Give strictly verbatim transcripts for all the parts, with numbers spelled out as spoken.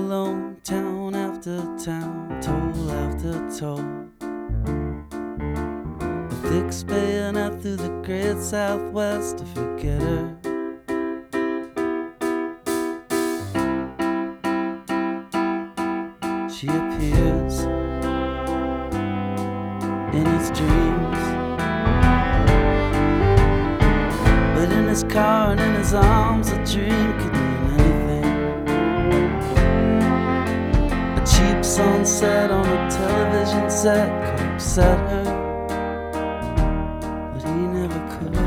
alone, town after town, toll after toll. A fixed bayonet through the great southwest to forget her. She appears in his dreams, but in his car and in his arms a dream could mean anything. A cheap sunset on a television set could upset her, but he never could.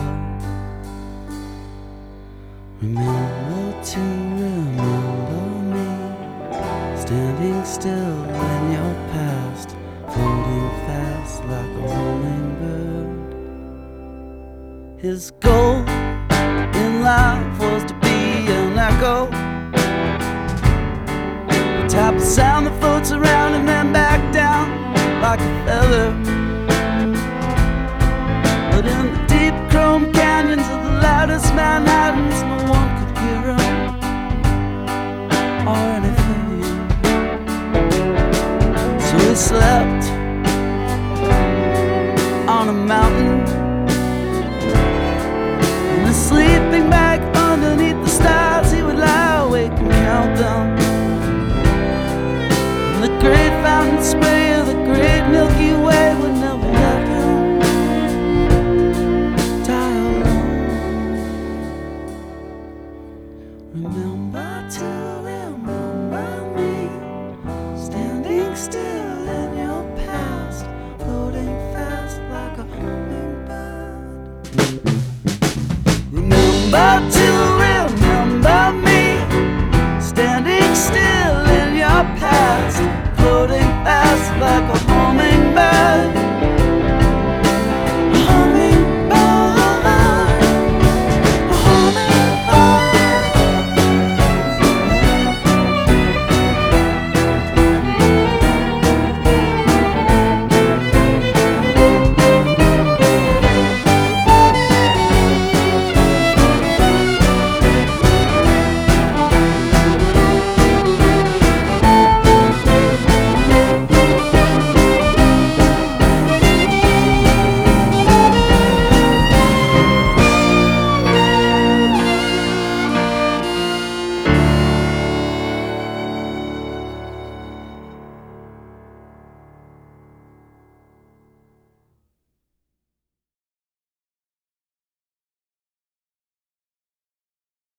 Remember to remember me, standing still in your past, floating fast like a hummingbird. His goal in life was to be an echo, the type of sound that floats around and then back down like a feather. But in the deep chrome canyons of the loudest Manhattans, no one could hear him or anything. So he slept on a mountain, in a sleeping bag underneath the stars. He would lie awake and count them. And the great fountain spray of the great Milky Way would never let him die alone. Remember to remember me, standing still in your past, floating fast like a hummingbird. Remember to remember me, standing still in your past, floating fast like a hummingbird.